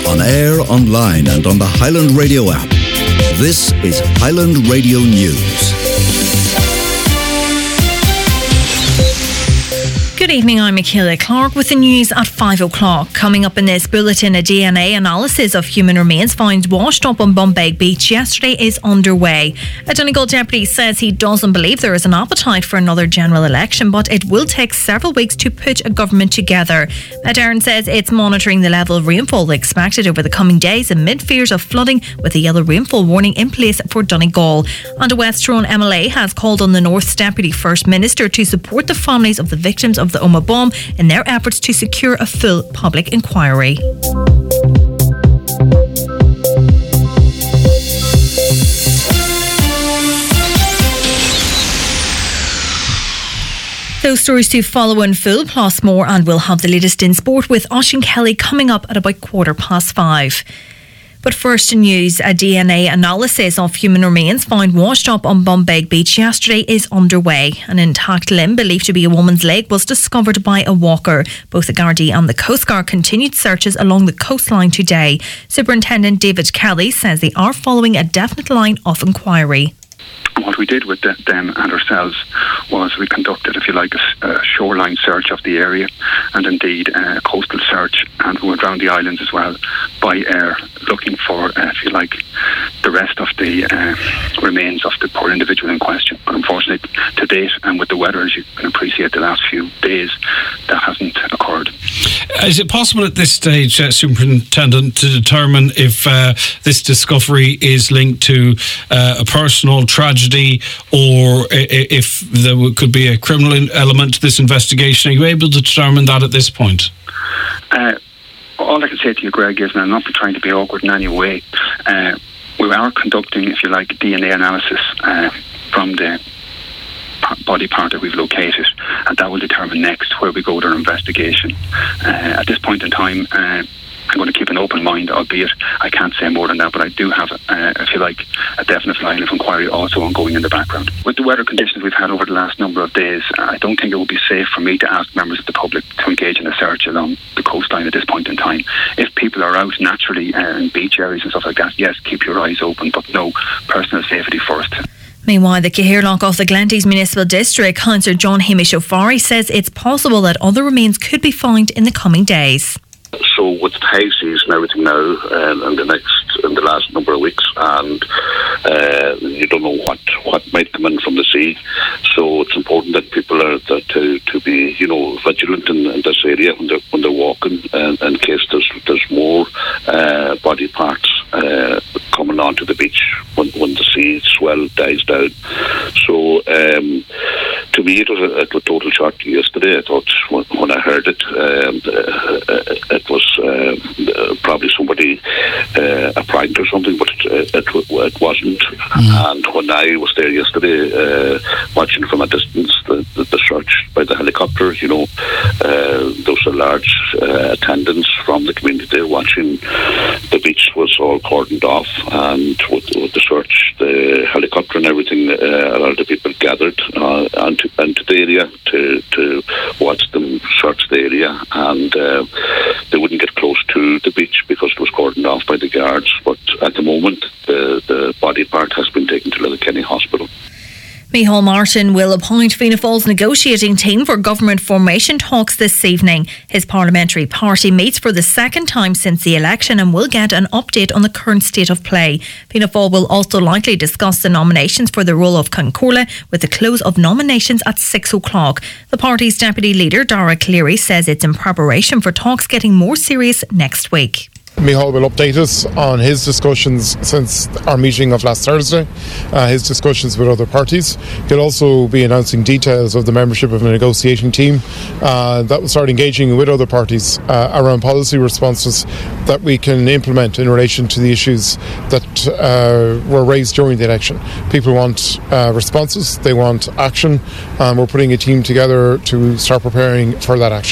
On air, online and on the Highland Radio app. This is Highland Radio News. Good evening, I'm Michaela Clark with the news at 5 o'clock. Coming up in this bulletin, a DNA analysis of human remains found washed up on Bombay Beach yesterday is underway. A Donegal deputy says he doesn't believe there is an appetite for another general election, but it will take several weeks to put a government together. Darren says it's monitoring the level of rainfall expected over the coming days amid fears of flooding, with a yellow rainfall warning in place for Donegal. And a West Tyrone MLA has called on the North's Deputy First Minister to support the families of the victims of the Omagh bomb in their efforts to secure a full public inquiry. Those stories to follow in full, plus more, and we'll have the latest in sport with Oisín Kelly coming up at about 5:15. But first news, a DNA analysis of human remains found washed up on Bombay Beach yesterday is underway. An intact limb believed to be a woman's leg was discovered by a walker. Both the Gardaí and the Coast Guard continued searches along the coastline today. Superintendent David Kelly says they are following a definite line of inquiry. What we did with them and ourselves was we conducted, if you like, a shoreline search of the area, and indeed a coastal search, and we went around the islands as well by air, looking for, if you like, the rest of the remains of the poor individual in question. But unfortunately, to date, and with the weather, as you can appreciate, the last few days, that hasn't occurred. Is it possible at this stage, Superintendent, to determine if this discovery is linked to a personal tragedy, or if there could be a criminal element to this investigation? Are you able to determine that at this point? All I can say to you, Greg, is, and I'm not trying to be awkward in any way, we are conducting, if you like, DNA analysis from the body part that we've located, and that will determine next where we go with our investigation. At this point in time, I'm going to keep an open mind, albeit I can't say more than that, but I do have, if you like, a definite line of inquiry also ongoing in the background. With the weather conditions we've had over the last number of days, I don't think it would be safe for me to ask members of the public to engage in a search along the coastline at this point in time. If people are out naturally in beach areas and stuff like that, yes, keep your eyes open, but no, personal safety first. Meanwhile, the Caherlock of the Glenties Municipal District, Councillor John Hamish O'Farry, says it's possible that other remains could be found in the coming days. So with the high seas and everything now, in the last number of weeks, and you don't know what might come in from the sea. So it's important that people are to be, vigilant in this area when they're walking, in case there's more body parts coming onto the beach when the sea swell dies down. So to me, it was a total shock yesterday. I thought when I heard it, it was probably somebody a prank or something, but it wasn't. And when I was there yesterday, watching from a distance the search by the helicopter, there was a large attendance from the community watching. The beach was all cordoned off, and with the search, the helicopter and everything, a lot of the people gathered onto the area to watch them search the area, and they wouldn't get close to the beach because it was cordoned off by the guards. But at the moment, the body part has been taken to Letterkenny Hospital. Micheál Martin will appoint Fianna Fáil's negotiating team for government formation talks this evening. His parliamentary party meets for the second time since the election and will get an update on the current state of play. Fianna Fáil will also likely discuss the nominations for the role of Concorla, with the close of nominations at 6 o'clock. The party's deputy leader, Dara Cleary, says it's in preparation for talks getting more serious next week. Micheál will update us on his discussions since our meeting of last Thursday, his discussions with other parties. He'll also be announcing details of the membership of a negotiating team that will start engaging with other parties around policy responses that we can implement in relation to the issues that were raised during the election. People want responses, they want action, and we're putting a team together to start preparing for that action.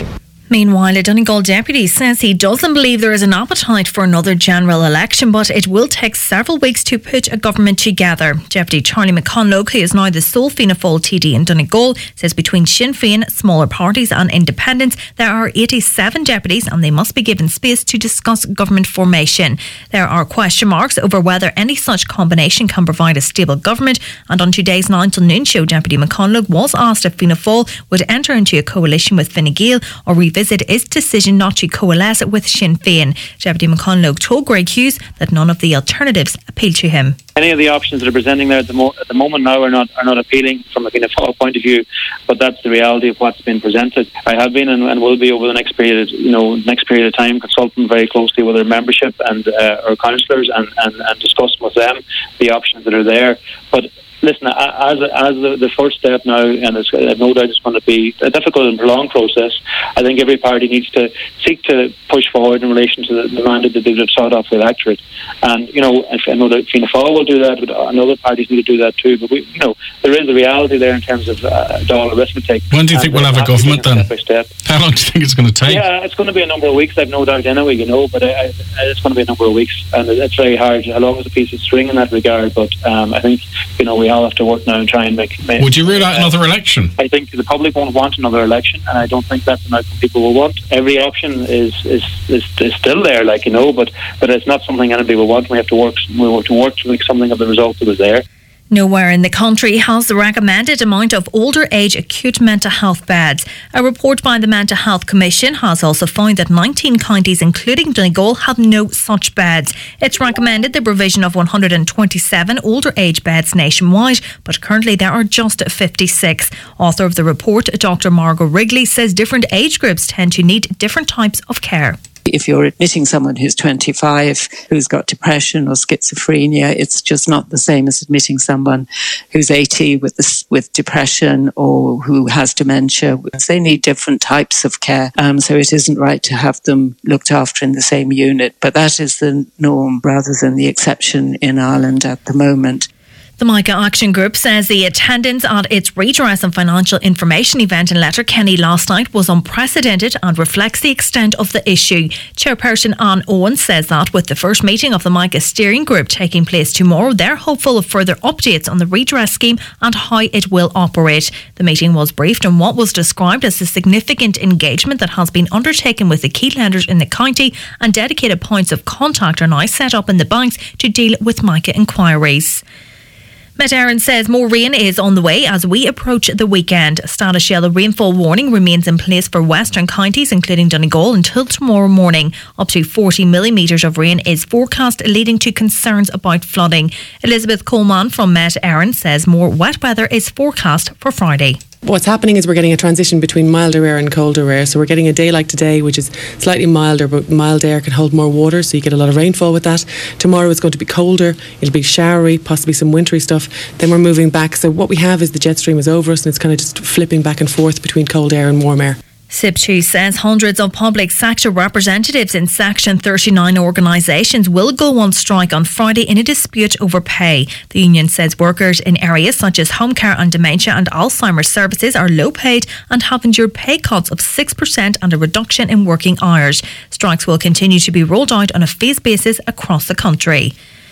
Meanwhile, a Donegal deputy says he doesn't believe there is an appetite for another general election, but it will take several weeks to put a government together. Deputy Charlie McConlogue, who is now the sole Fianna Fáil TD in Donegal, says between Sinn Féin, smaller parties and independents, there are 87 deputies and they must be given space to discuss government formation. There are question marks over whether any such combination can provide a stable government, and on today's 9 till noon show, Deputy McConlogue was asked if Fianna Fáil would enter into a coalition with Fine Gael or revisit his decision not to coalesce with Sinn Féin. Deputy McConlogue told Greg Hughes that none of the alternatives appeal to him. Any of the options that are presenting there at the moment now are not appealing from a Fianna Fáil point of view, but that's the reality of what's been presented. I have been and will be over the next period of time consulting very closely with our membership and our councillors and discussing with them the options that are there. But listen, as the first step now, and it's no doubt it's going to be a difficult and prolonged process, I think every party needs to seek to push forward in relation to the mandate that they've sought off the electorate. And, I know that Fianna Fáil will do that, but other parties need to do that too. But, there is a reality there in terms of Dáil arithmetic. When do you think we'll have a government then? Step by step. How long do you think it's going to take? Yeah, it's going to be a number of weeks, I've no doubt anyway, but it's going to be a number of weeks. And it's very hard, how long is a piece of string in that regard. But I think, we all have to work now and try and make would you rule out another election? I think the public won't want another election, and I don't think that's an outcome people will want. Every option is still there, but it's not something anybody will want. We have to work to make something of the result that was there. Nowhere in the country has the recommended amount of older age acute mental health beds. A report by the Mental Health Commission has also found that 19 counties, including Donegal, have no such beds. It's recommended the provision of 127 older age beds nationwide, but currently there are just 56. Author of the report, Dr. Margot Wrigley, says different age groups tend to need different types of care. If you're admitting someone who's 25 who's got depression or schizophrenia, it's just not the same as admitting someone who's 80 with depression or who has dementia. They need different types of care, so it isn't right to have them looked after in the same unit. But that is the norm rather than the exception in Ireland at the moment. The Micah Action Group says the attendance at its redress and financial information event in Letterkenny last night was unprecedented and reflects the extent of the issue. Chairperson Anne Owen says that with the first meeting of the Micah Steering Group taking place tomorrow, they're hopeful of further updates on the redress scheme and how it will operate. The meeting was briefed on what was described as the significant engagement that has been undertaken with the key lenders in the county, and dedicated points of contact are now set up in the banks to deal with Micah inquiries. Met Éireann says more rain is on the way as we approach the weekend. Status yellow rainfall warning remains in place for western counties, including Donegal, until tomorrow morning. Up to 40 millimetres of rain is forecast, leading to concerns about flooding. Elizabeth Coleman from Met Éireann says more wet weather is forecast for Friday. What's happening is we're getting a transition between milder air and colder air. So we're getting a day like today, which is slightly milder, but mild air can hold more water, so you get a lot of rainfall with that. Tomorrow it's going to be colder, it'll be showery, possibly some wintry stuff. Then we're moving back. So what we have is the jet stream is over us, and it's kind of just flipping back and forth between cold air and warm air. SIP2 says hundreds of public sector representatives in Section 39 organisations will go on strike on Friday in a dispute over pay. The union says workers in areas such as home care and dementia and Alzheimer's services are low paid and have endured pay cuts of 6% and a reduction in working hours. Strikes will continue to be rolled out on a phased basis across the country.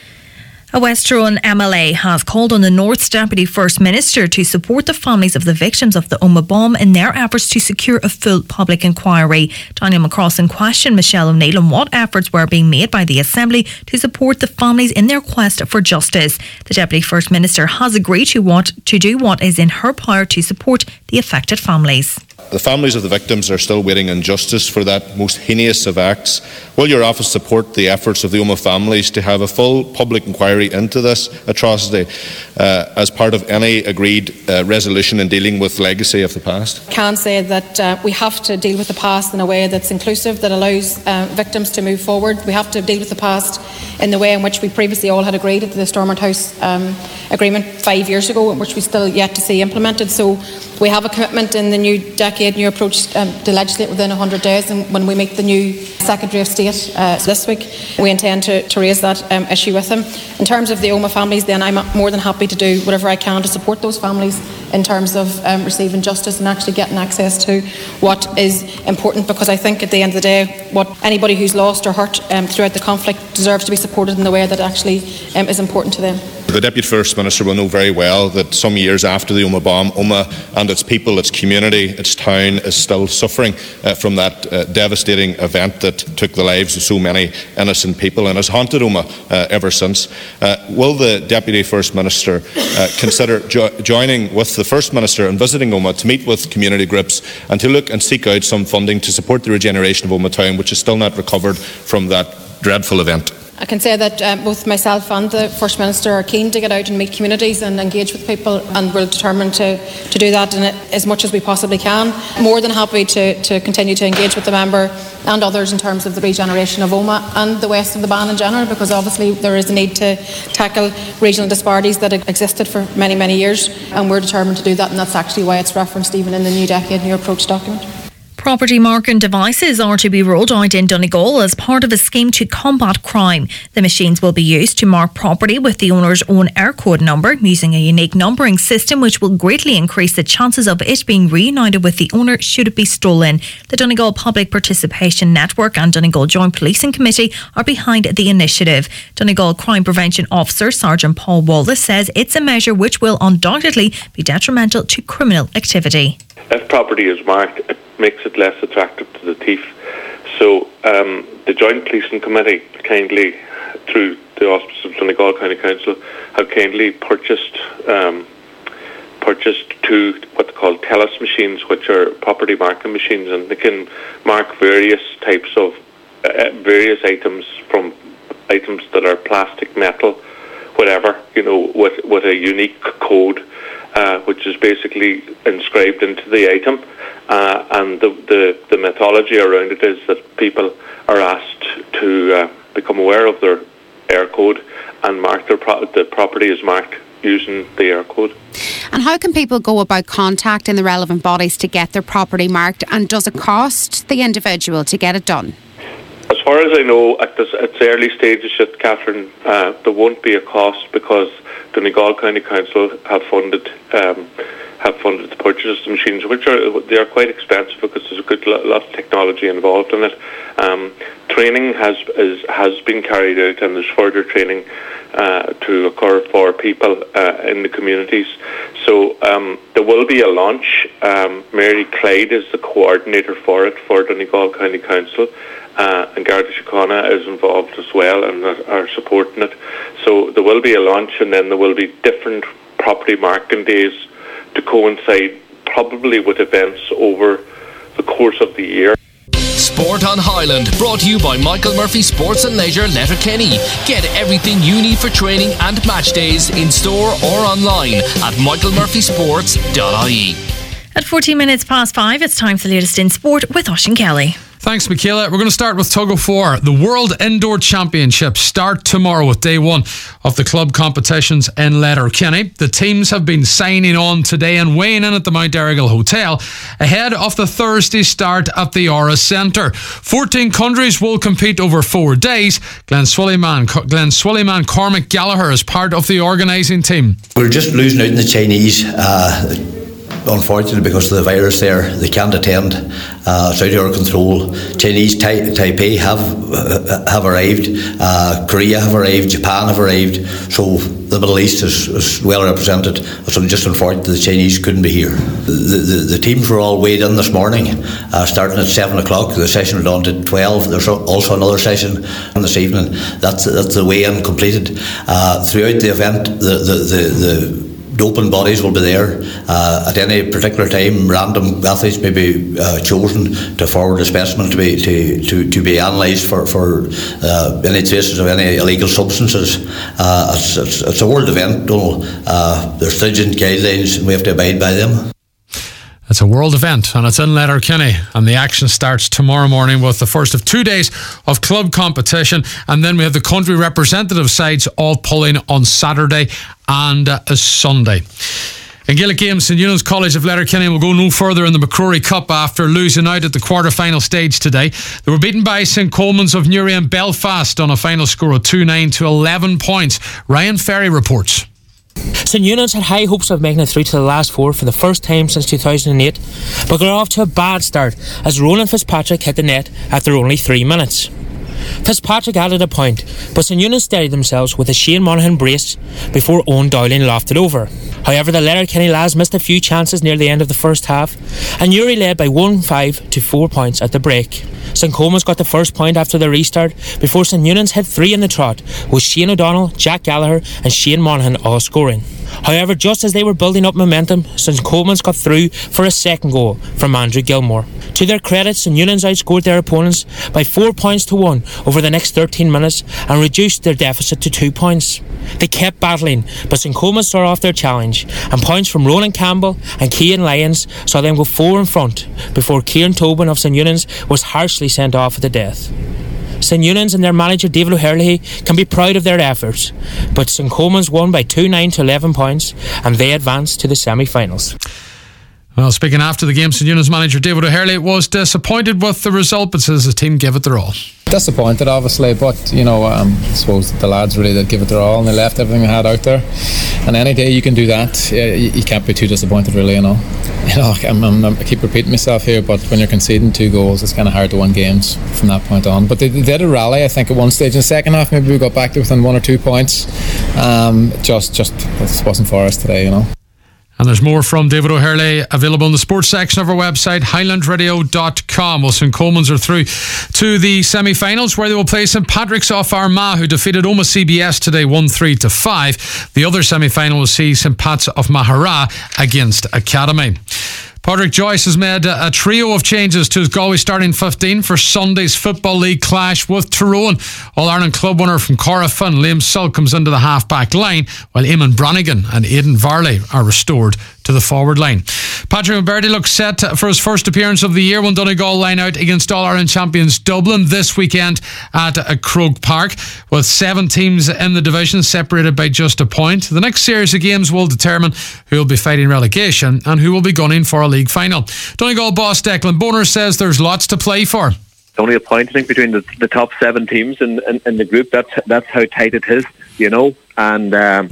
A West Tyrone MLA has called on the North's Deputy First Minister to support the families of the victims of the Omagh bomb in their efforts to secure a full public inquiry. Tanya McCrossan questioned Michelle O'Neill on what efforts were being made by the Assembly to support the families in their quest for justice. The Deputy First Minister has agreed to do what is in her power to support the affected families. The families of the victims are still waiting on justice for that most heinous of acts. Will your office support the efforts of the Omagh families to have a full public inquiry into this atrocity as part of any agreed resolution in dealing with legacy of the past? I can say that we have to deal with the past in a way that's inclusive, that allows victims to move forward. We have to deal with the past in the way in which we previously all had agreed at the Stormont House agreement 5 years ago, which we still yet to see implemented. So we have a commitment in the new decade decade, new approach to legislate within 100 days. And when we meet the new Secretary of State this week, we intend to raise that issue with him. In terms of the Omagh families, then I'm more than happy to do whatever I can to support those families in terms of receiving justice and actually getting access to what is important, because I think at the end of the day, what anybody who's lost or hurt throughout the conflict deserves to be supported in the way that actually is important to them. The Deputy First Minister will know very well that some years after the Omagh bomb, Omagh and its people, its community, its town is still suffering from that devastating event that took the lives of so many innocent people and has haunted Omagh ever since. Will the Deputy First Minister consider joining with the First Minister and visiting Omagh to meet with community groups and to look and seek out some funding to support the regeneration of Omagh town, which is still not recovered from that dreadful event? I can say that both myself and the First Minister are keen to get out and meet communities and engage with people, and we're determined to do that in as much as we possibly can. More than happy to continue to engage with the member and others in terms of the regeneration of Omagh and the west of the Bann in general, because obviously there is a need to tackle regional disparities that have existed for many, many years, and we're determined to do that, and that's actually why it's referenced even in the New Decade New Approach document. Property marking devices are to be rolled out in Donegal as part of a scheme to combat crime. The machines will be used to mark property with the owner's own Eircode number, using a unique numbering system which will greatly increase the chances of it being reunited with the owner should it be stolen. The Donegal Public Participation Network and Donegal Joint Policing Committee are behind the initiative. Donegal Crime Prevention Officer Sergeant Paul Wallace says it's a measure which will undoubtedly be detrimental to criminal activity. If property is marked, it makes it less attractive to the thief. So the Joint Policing Committee kindly, through the auspices of Donegal County Council, have kindly purchased two what they call TELUS machines, which are property marking machines, and they can mark various types of various items, from items that are plastic, metal, whatever, with a unique code, which is basically inscribed into the item. And the methodology around it is that people are asked to become aware of their Eircode and mark the property is marked using the Eircode. And how can people go about contacting the relevant bodies to get their property marked, and does it cost the individual to get it done? As far as I know, at the early stages yet, Catherine, there won't be a cost, because Donegal County Council have funded the purchase of the machines, which are quite expensive because there's a lot of technology involved in it. Training has been carried out, and there's further training to occur for people in the communities. So there will be a launch. Mary Clyde is the coordinator for it for Donegal County Council. And Garda Síochána is involved as well and are supporting it. So there will be a launch, and then there will be different property marking days to coincide probably with events over the course of the year. Sport on Highland, brought to you by Michael Murphy Sports and Leisure, Letterkenny. Get everything you need for training and match days in store or online at michaelmurphysports.ie. At 14 minutes past 5, it's time for the latest in sport with Oisín Kelly. Thanks, Michaela. We're going to start with Tug of War. The World Indoor Championships start tomorrow with day one of the club competitions in Letterkenny. The teams have been signing on today and weighing in at the Mount Errigal Hotel ahead of the Thursday start at the Aura Centre. 14 countries will compete over 4 days. Glenn Swillyman Cormac Gallagher is part of the organising team. We're just losing out in the Chinese. Unfortunately, because of the virus there, they can't attend. It's out of our control. Chinese Taipei have arrived, Korea have arrived, Japan have arrived, so the Middle East is well represented. So I'm just unfortunate the Chinese couldn't be here. The teams were all weighed in this morning, starting at 7 o'clock. The session went on to 12. There's also another session this evening. That's the weigh-in completed. Throughout the event, the doping bodies will be there. At any particular time, random athletes may be chosen to forward a specimen to be analysed for any traces of any illegal substances. It's a world event. There's stringent guidelines and we have to abide by them. It's a world event and it's in Letterkenny, and the action starts tomorrow morning with the first of 2 days of club competition, and then we have the country representative sides all pulling on Saturday and Sunday. In Gaelic games, St Eunan's College of Letterkenny will go no further in the McCrory Cup after losing out at the quarter-final stage today. They were beaten by St Coleman's of Newry and Belfast on a final score of 2-9 to 11 points. Ryan Ferry reports. St Eunan's had high hopes of making it through to the last four for the first time since 2008, but got off to a bad start as Roland Fitzpatrick hit the net after only 3 minutes. Fitzpatrick added a point, but St Eunan's steadied themselves with a Shane Monaghan brace before Owen Dowling lofted over. However, the Letterkenny lads missed a few chances near the end of the first half, and Newry led by 1-5 to 4 points at the break. St Coleman's got the first point after the restart before St Eunan's hit 3 in the trot, with Shane O'Donnell, Jack Gallagher and Shane Monaghan all scoring. However, just as they were building up momentum, St Coleman's got through for a second goal from Andrew Gilmore. To their credit, St Eunan's outscored their opponents by 4 points to 1 over the next 13 minutes and reduced their deficit to 2 points. They kept battling, but St Coleman's saw off their challenge, and points from Roland Campbell and Cian Lyons saw them go 4 in front before Kieran Tobin of St Eunan's was harshly sent off at the death. St Eunan's and their manager David O'Herlihy can be proud of their efforts, but St Coleman's won by 2-9 to 11 points and they advanced to the semi-finals. Well, speaking after the game, St Eunan's manager David O'Herlihy was disappointed with the result, but says the team gave it their all. Disappointed, obviously, but I suppose the lads really did give it their all and they left everything they had out there. And any day you can do that, you can't be too disappointed, really. I keep repeating myself here, but when you're conceding 2 goals, it's kind of hard to win games from that point on. But they did a rally, I think, at one stage in the second half. Maybe we got back to within 1 or 2 points. Just it wasn't for us today, And there's more from David O'Herlihy available in the sports section of our website, highlandradio.com. Well, St Coleman's are through to the semi-finals where they will play St Patrick's off Armagh, who defeated Oma CBS today 1-3 to 5. The other semi-final will see St Pat's of Mahara against Academy. Padraig Joyce has made a trio of changes to his Galway starting 15 for Sunday's Football League clash with Tyrone. All-Ireland club winner from Corofin, Liam Sull, comes into the half-back line, while Eamon Brannigan and Aidan Varley are restored to the forward line. Patrick McBurdy looks set for his first appearance of the year when Donegal line out against All-Ireland champions Dublin this weekend at Croke Park, with 7 teams in the division separated by just a point. The next series of games will determine who will be fighting relegation and who will be gunning for a league final. Donegal boss Declan Bonner says there's lots to play for. Only a point, I think, between the top 7 teams in the group. That's how tight it is, and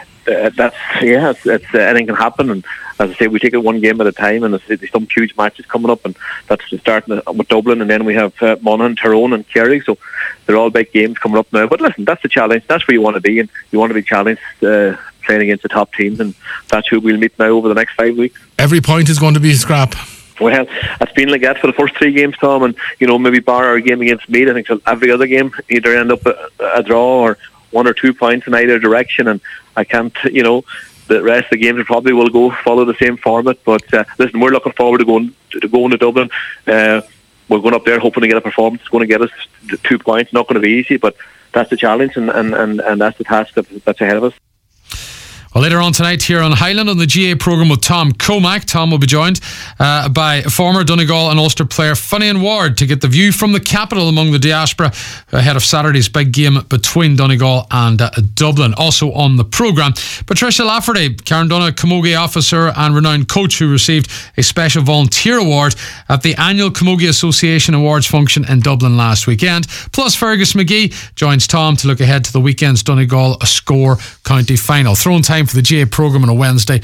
it's anything can happen. And as I say, we take it one game at a time, and there's some huge matches coming up, and that's starting with Dublin, and then we have Monaghan, Tyrone and Kerry, so they're all big games coming up now. But listen, that's the challenge. That's where you want to be, and you want to be challenged playing against the top teams, and that's who we'll meet now over the next 5 weeks. Every point is going to be a scrap. Well, it's been like that for the first 3 games, Tom, and maybe bar our game against Meath, I think every other game either end up a draw or 1 or 2 points in either direction, and I can't, the rest of the games probably will follow the same format. But listen, we're looking forward to going to Dublin. We're going up there hoping to get a performance. It's going to get us 2 points. Not going to be easy, but that's the challenge, and that's the task that's ahead of us. Well, later on tonight here on Highland on the GA programme with Tom Comack. Tom will be joined by former Donegal and Ulster player Finian Ward to get the view from the capital among the diaspora ahead of Saturday's big game between Donegal and Dublin. Also on the programme, Patricia Lafferty, Carndonagh Camogie officer and renowned coach, who received a special volunteer award at the annual Camogie Association Awards function in Dublin last weekend. Plus, Fergus McGee joins Tom to look ahead to the weekend's Donegal Score County Final. Thrown time for the GA programme on a Wednesday,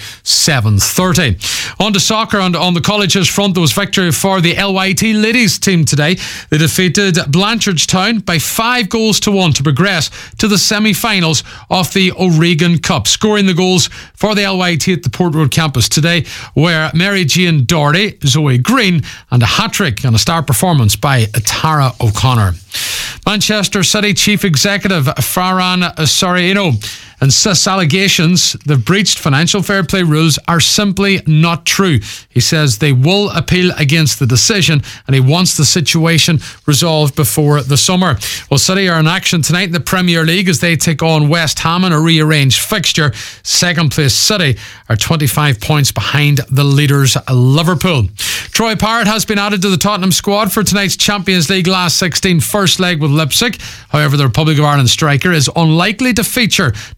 7:30. On to soccer, and on the colleges front, there was victory for the LYT ladies team today. They defeated Blanchardstown by 5-1 to progress to the semi-finals of the O'Regan Cup. Scoring the goals for the LYT at the Port Road campus today were Mary Jean Doherty, Zoe Green, and a hat-trick and a star performance by Tara O'Connor. Manchester City Chief Executive Ferran Soriano insists allegations they've breached financial fair play rules are simply not true. He says they will appeal against the decision and he wants the situation resolved before the summer. Well, City are in action tonight in the Premier League as they take on West Ham in a rearranged fixture. Second place City are 25 points behind the leaders Liverpool. Troy Parrott has been added to the Tottenham squad for tonight's Champions League last 16 first leg with Leipzig. However, the Republic of Ireland striker is unlikely to feature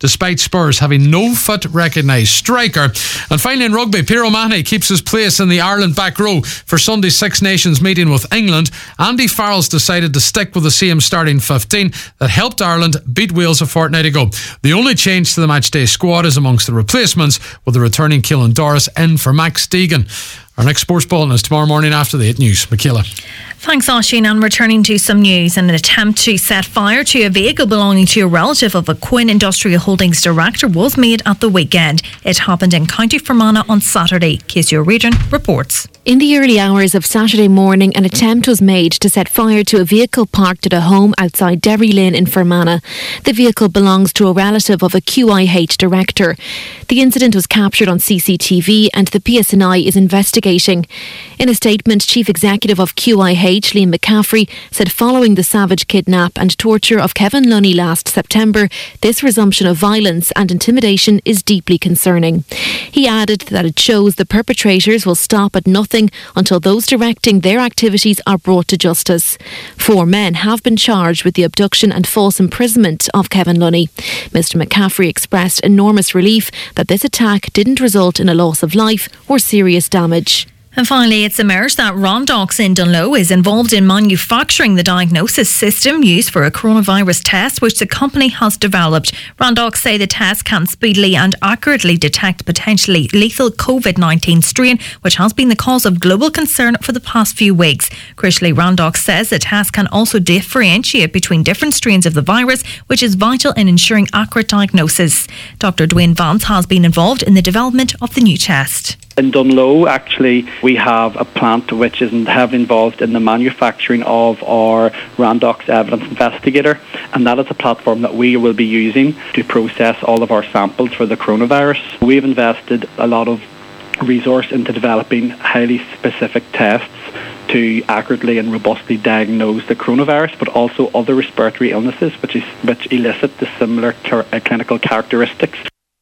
despite Spurs having no fit recognised striker. And finally in rugby, Pierre O'Mahony keeps his place in the Ireland back row for Sunday's Six Nations meeting with England. Andy Farrell's decided to stick with the same starting 15 that helped Ireland beat Wales a fortnight ago. The only change to the matchday squad is amongst the replacements, with the returning Keelan Doris in for Max Deegan. Our next sports bulletin is tomorrow morning after the 8 news. Michaela. Thanks, Oisín. And returning to some news, an attempt to set fire to a vehicle belonging to a relative of a Quinn Industrial Holdings director was made at the weekend. It happened in County Fermanagh on Saturday. Casey O'Riordan reports. In the early hours of Saturday morning, an attempt was made to set fire to a vehicle parked at a home outside Derry Lane in Fermanagh. The vehicle belongs to a relative of a QIH director. The incident was captured on CCTV and the PSNI is investigating. In a statement, Chief Executive of QIH, Liam McCaffrey, said following the savage kidnap and torture of Kevin Lunny last September, this resumption of violence and intimidation is deeply concerning. He added that it shows the perpetrators will stop at nothing until those directing their activities are brought to justice. 4 men have been charged with the abduction and false imprisonment of Kevin Lunny. Mr McCaffrey expressed enormous relief that this attack didn't result in a loss of life or serious damage. And finally, it's emerged that Rondox in Dunloe is involved in manufacturing the diagnosis system used for a coronavirus test, which the company has developed. Rondox say the test can speedily and accurately detect potentially lethal COVID-19 strain, which has been the cause of global concern for the past few weeks. Crucially, Rondox says the test can also differentiate between different strains of the virus, which is vital in ensuring accurate diagnosis. Dr. Dwayne Vance has been involved in the development of the new test. In Dunloe, actually, we have a plant which is heavily involved in the manufacturing of our Rondox Evidence Investigator, and that is a platform that we will be using to process all of our samples for the coronavirus. We've invested a lot of resource into developing highly specific tests to accurately and robustly diagnose the coronavirus, but also other respiratory illnesses which elicit the similar clinical characteristics.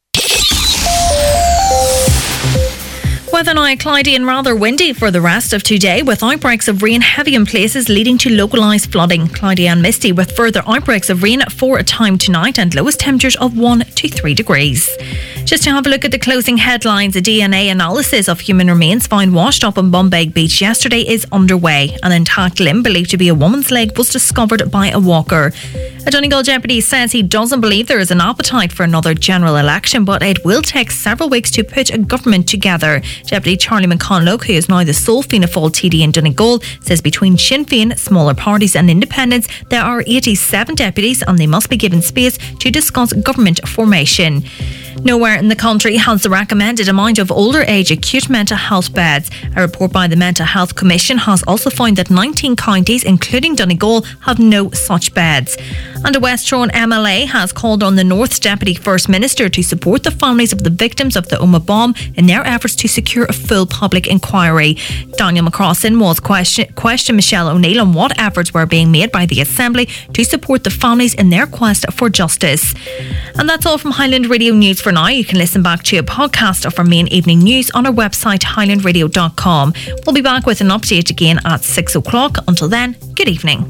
Weather now cloudy and rather windy for the rest of today, with outbreaks of rain heavy in places leading to localised flooding. Cloudy and misty with further outbreaks of rain for a time tonight and lowest temperatures of 1 to 3 degrees. Just to have a look at the closing headlines, a DNA analysis of human remains found washed up on Bombay Beach yesterday is underway. An intact limb believed to be a woman's leg was discovered by a walker. A Donegal deputy says he doesn't believe there is an appetite for another general election, but it will take several weeks to put a government together. Deputy Charlie McConlogue, who is now the sole Fianna Fáil TD in Donegal, says between Sinn Féin, smaller parties and independents, there are 87 deputies and they must be given space to discuss government formation. Nowhere in the country has the recommended amount of older age acute mental health beds. A report by the Mental Health Commission has also found that 19 counties, including Donegal, have no such beds. And a West Tyrone MLA has called on the North's Deputy First Minister to support the families of the victims of the Omagh bomb in their efforts to secure a full public inquiry. Daniel McCrossan was questioned Michelle O'Neill on what efforts were being made by the Assembly to support the families in their quest for justice. And that's all from Highland Radio News for now. You can listen back to a podcast of our main evening news on our website highlandradio.com. We'll be back with an update again at 6 o'clock. Until then, good evening.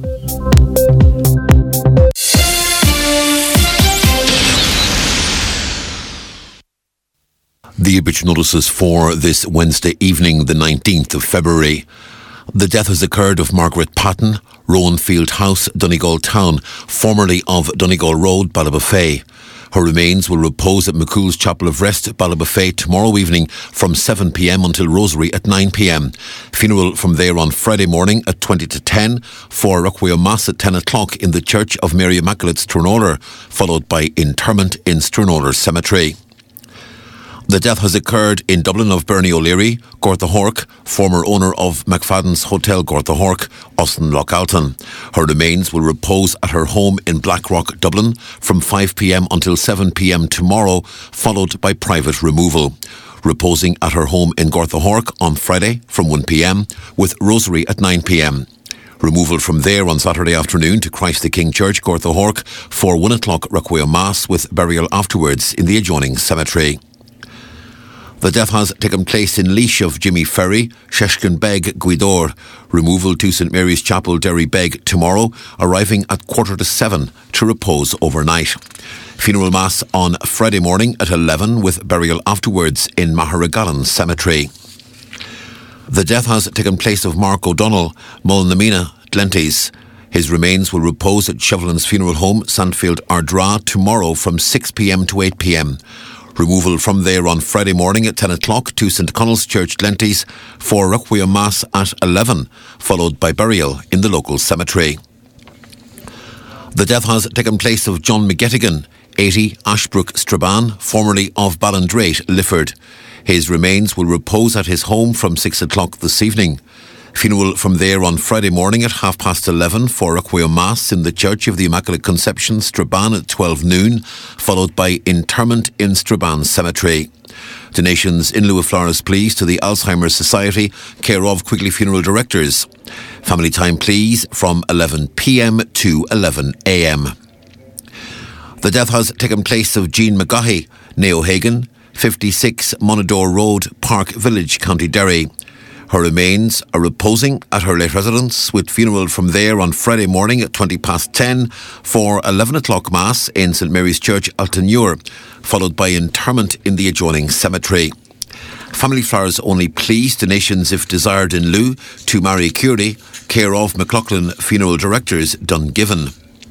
The obituary notices for this Wednesday evening, the 19th of February. The death has occurred of Margaret Patton, Rowanfield House, Donegal Town, formerly of Donegal Road, Ballybofey. Her remains will repose at McCool's Chapel of Rest, Ballybofey, tomorrow evening from 7 p.m. until Rosary at 9 p.m. Funeral from there on Friday morning at 20 to 10 for Requiem Mass at 10 o'clock in the Church of Mary Immaculate, Strunolar, followed by interment in Strunolar Cemetery. The death has occurred in Dublin of Bernie O'Leary, Gortahork, former owner of McFadden's Hotel Gortahork, Austin Lochhalton. Her remains will repose at her home in Blackrock, Dublin, from 5 p.m. until 7 p.m. tomorrow, followed by private removal. Reposing at her home in Gortahork on Friday from 1 p.m, with Rosary at 9 p.m. Removal from there on Saturday afternoon to Christ the King Church, Gortahork, for 1 o'clock Requiem Mass with burial afterwards in the adjoining cemetery. The death has taken place in Laois of Jimmy Ferry, Sheshkin Beg, Gweedore. Removal to St Mary's Chapel, Derry Beg tomorrow, arriving at 7:15 to repose overnight. Funeral Mass on Friday morning at 11 with burial afterwards in Maharagallen Cemetery. The death has taken place of Mark O'Donnell, Mulnamina, Glenties. His remains will repose at Chevelin's Funeral Home, Sandfield Ardra, tomorrow from 6 p.m. to 8 p.m. Removal from there on Friday morning at 10 o'clock to St Connell's Church, Glenties, for Requiem Mass at 11, followed by burial in the local cemetery. The death has taken place of John McGettigan, 80, Ashbrook, Strabane, formerly of Ballindrate, Lifford. His remains will repose at his home from 6 o'clock this evening. Funeral from there on Friday morning at 11:30 for Requiem Mass in the Church of the Immaculate Conception, Strabane at 12 noon, followed by interment in Strabane Cemetery. Donations in lieu of flowers, please, to the Alzheimer's Society, care of Quigley Funeral Directors. Family time, please, from 11 p.m. to 11 a.m. The death has taken place of Jean McGaughy, Neo Hagan, 56 Monador Road, Park Village, County Derry. Her remains are reposing at her late residence, with funeral from there on Friday morning at 10:20 for 11 o'clock Mass in St Mary's Church, Altenure, followed by interment in the adjoining cemetery. Family flowers only, please. Donations, if desired, in lieu to Mary Curie, care of McLaughlin Funeral Directors, Dungiven.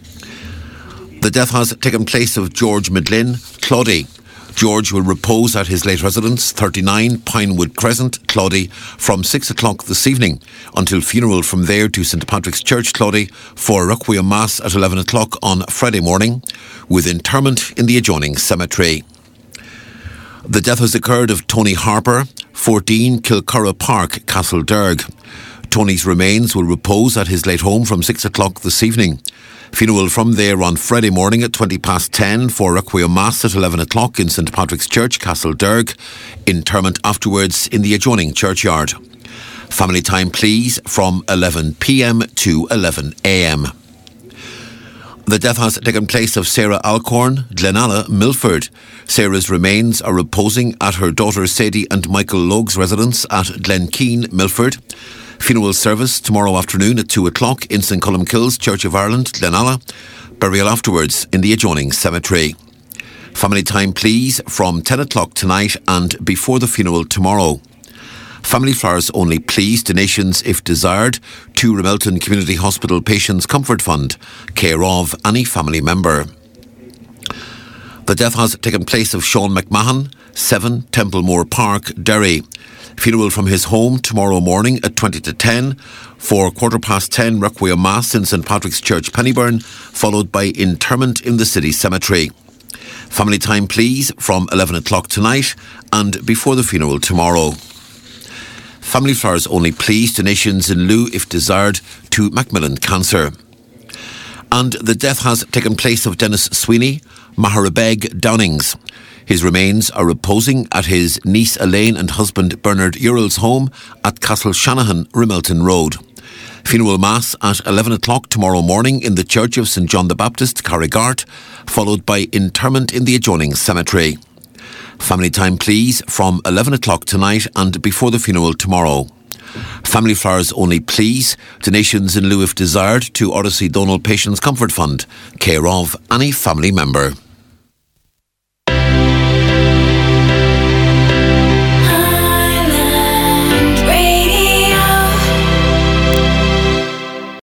The death has taken place of George Midlin, Claudy. George will repose at his late residence, 39 Pinewood Crescent, Claudy, from 6 o'clock this evening until funeral from there to St Patrick's Church, Claudy, for Requiem Mass at 11 o'clock on Friday morning, with interment in the adjoining cemetery. The death has occurred of Tony Harper, 14 Kilcurra Park, Castlederg. Tony's remains will repose at his late home from 6 o'clock this evening. Funeral from there on Friday morning at 10:20 for Requiem Mass at 11 o'clock in St Patrick's Church, Castlederg. Interment afterwards in the adjoining churchyard. Family time, please, from 11 p.m. to 11 a.m. The death has taken place of Sarah Alcorn, Glenalla, Milford. Sarah's remains are reposing at her daughter Sadie and Michael Logue's residence at Glenkeen, Milford. Funeral service tomorrow afternoon at 2 o'clock in St Columkills, Church of Ireland, Glenalla. Burial afterwards in the adjoining cemetery. Family time, please, from 10 o'clock tonight and before the funeral tomorrow. Family flowers only, please. Donations, if desired, to Ramelton Community Hospital Patients Comfort Fund, care of any family member. The death has taken place of Sean McMahon, 7 Templemore Park, Derry. Funeral from his home tomorrow morning at 10:20 for 10:15 Requiem Mass in St Patrick's Church, Pennyburn, followed by interment in the city cemetery. Family time, please, from 11 o'clock tonight and before the funeral tomorrow. Family flowers only, please. Donations in lieu, if desired, to Macmillan Cancer. And the death has taken place of Dennis Sweeney, Maharabeg, Downings. His remains are reposing at his niece Elaine and husband Bernard Ural's home at Castle Shanahan, Ramelton Road. Funeral Mass at 11 o'clock tomorrow morning in the Church of St John the Baptist, Carrigart, followed by interment in the adjoining cemetery. Family time, please, from 11 o'clock tonight and before the funeral tomorrow. Family flowers only, please. Donations in lieu, if desired, to Odyssey Donald Patients Comfort Fund, care of any family member.